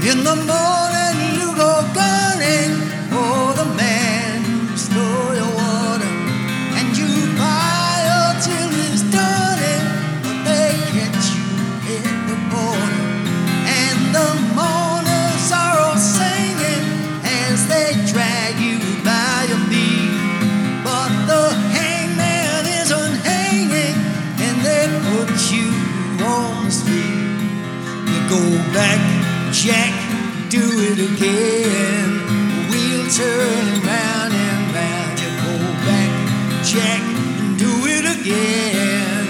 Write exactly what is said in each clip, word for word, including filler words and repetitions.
In the morning you go gunning for the man who stole your water, and you fire till he's done it, but they catch you at the border. And the mourners are all singing as they drag you by your feet, but the hangman isn't hanging, and they put you on the street. You go back, Jack, do it again. We'll turn round and round. You go back, Jack, do it again.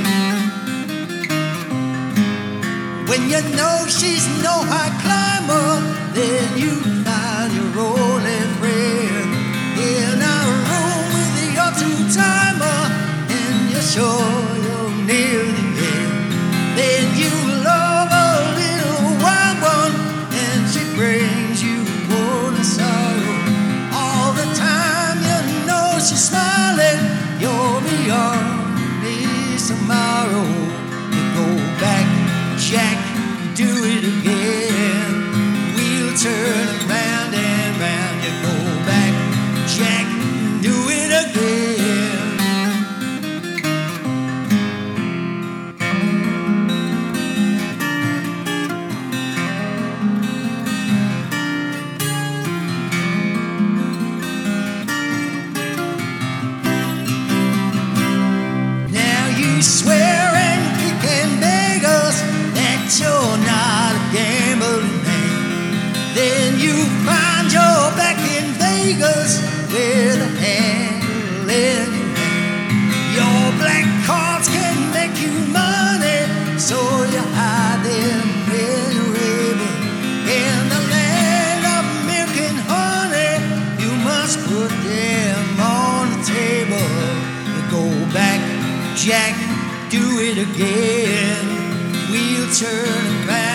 When you know she's no high climber, then you find your only friend in a room with your two-timer, and you're sure you're near the end. Then you love a little wild one, and she brings you more than sorrow. All the time you know she's smiling, you'll be on me tomorrow. You go back, Jack, do it again. We'll turn round and round. You go back, Jack, do it again. Now you swear and kick and beg us that you're not a gambling man. Then you find you're back in Vegas with a handle in your hand. Your black cards can make you money, so you hide them when you're able. In the land of milk and honey, you must put them on the table. You go back, Jack, do it again. We'll turn back.